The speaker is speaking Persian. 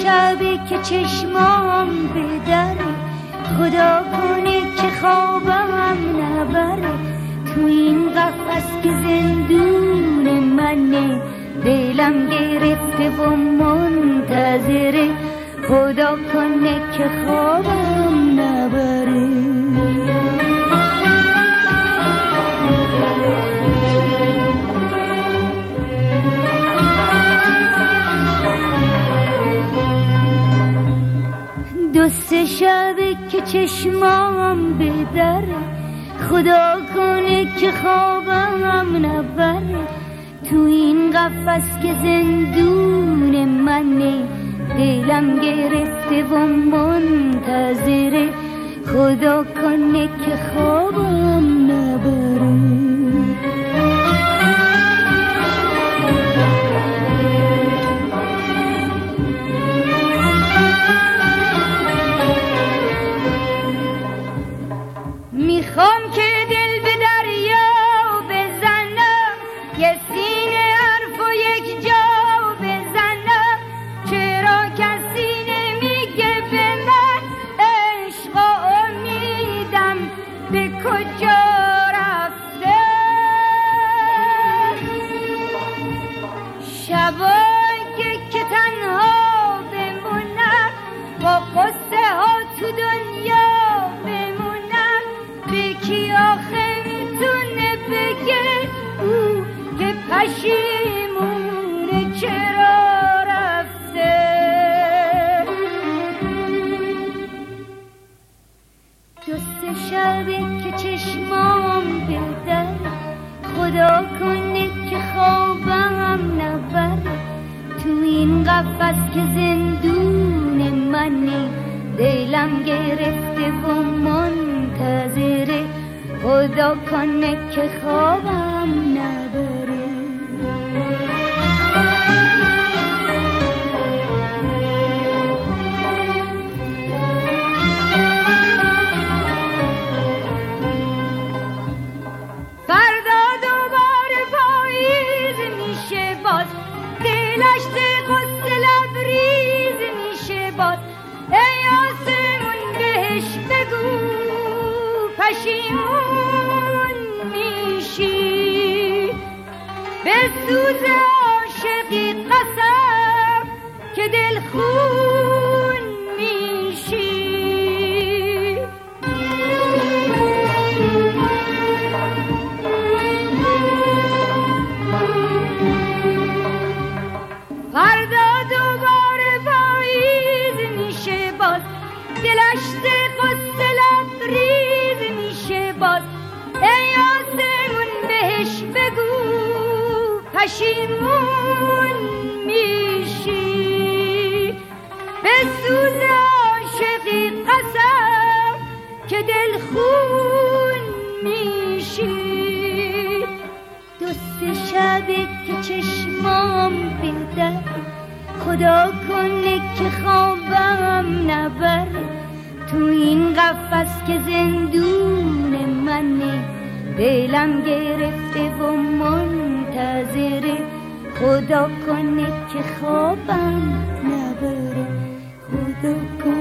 شبی که چشمام بدره، خدا کنه که خوابم نبره. تو این قفس که زندون منه، دلم گرفته و منتظره، خدا کنه که خوابم نبره. دو سه شبه که چشمام بدره، خدا کنه که خوابم نبره. تو این قفس که زندون منه، دلم گرفته و منتظره، خدا کنه که خوابم نبره. میخوام که دل به دریا بزنم، یه سینه حرف و یک جا بزنم. چرا کسی نمیگه به من عشق و امیدم به کجا رفته؟ شبایی که تنها بمونم، با قصه ها تو دنیا بمونم، به کی آخه میتونه بگه او که پشیمونه چرا رفته؟ دو سه شبه که چشمام بدره، خدا کنه که خوابم نبره. تو این قفس که زندون منه، دلم گرفته و منتظره، خدا کنه که خوابم نبره. فردا دوباره پاییز میشه باز، دلشت قصه لبریز میشه باز. ای آسمون بهش بگو پشیمون میشی، به سوز عاشقی قسم که دلخون میشی. فردا دوباره پاییز میشه باز، دلشت قصه لبریز میشه باز. ای آسمون بهش بگو پشیمون میشی، به سوز عاشقی قسم که دلخون میشی. دو سه شبه که چشمام بدره، خدا کنه که خوابم نبره. تو این قفس که زندون منه، دلم گرفته و منتظره، خدا کنه که خوابم نبره، خدا کنه